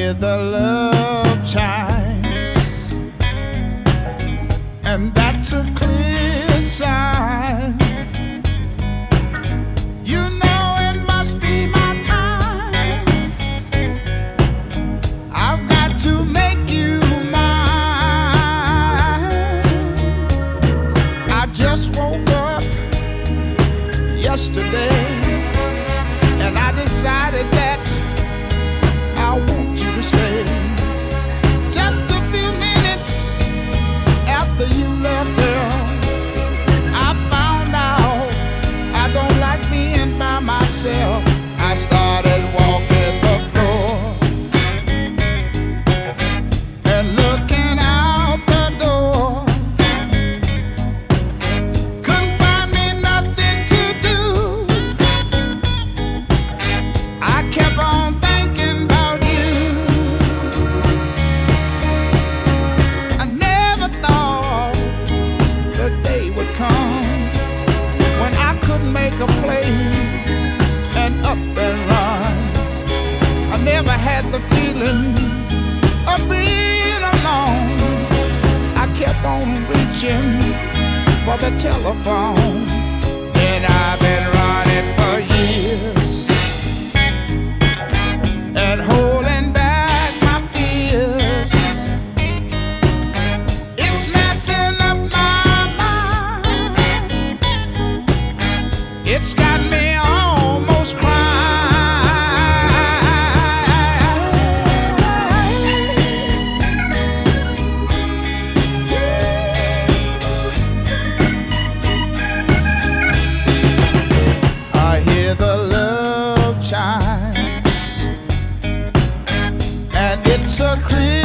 hear the love chimes, and that's a clear sign. You know it must be my time. I've got to make you mine. I just woke up yesterday, and I decided that I want you to stay. Just a few minutes after you left, girl, I found out I don't like being by myself. I started walking the floor and looking out the door. Couldn't find me nothing to do. I kept on thinking about you. I never thought the day would come when I could make a play and up and run. I never had the feeling of being alone. I kept on reaching for the telephone, and I've been running for years and holding back my fears. It's messing up my mind. It's got me almost crying. I hear the love chimes, and it's a